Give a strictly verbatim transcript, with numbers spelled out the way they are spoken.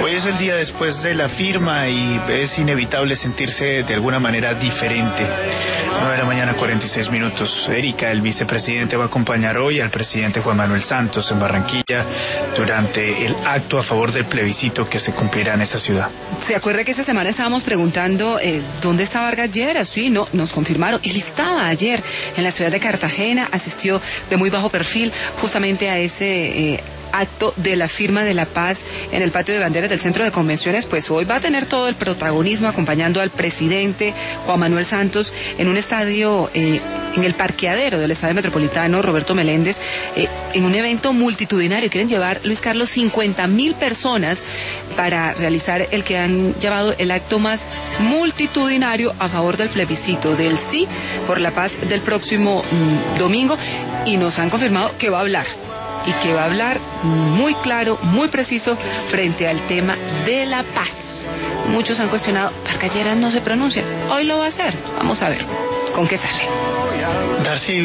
Hoy es el día después de la firma y es inevitable sentirse de alguna manera diferente. nueve de la mañana, cuarenta y seis minutos. Erika, el vicepresidente, va a acompañar hoy al presidente Juan Manuel Santos en Barranquilla durante el acto a favor del plebiscito que se cumplirá en esa ciudad. ¿Se acuerda que esta semana estábamos preguntando eh, dónde está Vargas Lleras? Sí, no, nos confirmaron. Él estaba ayer en la ciudad de Cartagena, asistió de muy bajo perfil justamente a ese eh, acto de la firma de la paz en el patio de banderas del centro de convenciones. Pues hoy va a tener todo el protagonismo acompañando al presidente Juan Manuel Santos en un estadio, eh, en el parqueadero del Estadio Metropolitano Roberto Meléndez, eh, en un evento multitudinario. Quieren llevar, Luis Carlos, cincuenta mil personas para realizar el que han llamado el acto más multitudinario a favor del plebiscito, del sí por la paz del próximo mm, domingo, y nos han confirmado que va a hablar. Y que va a hablar muy claro, muy preciso frente al tema de la paz. Muchos han cuestionado, Vargas Lleras no se pronuncia. Hoy lo va a hacer. Vamos a ver con qué sale. Darcy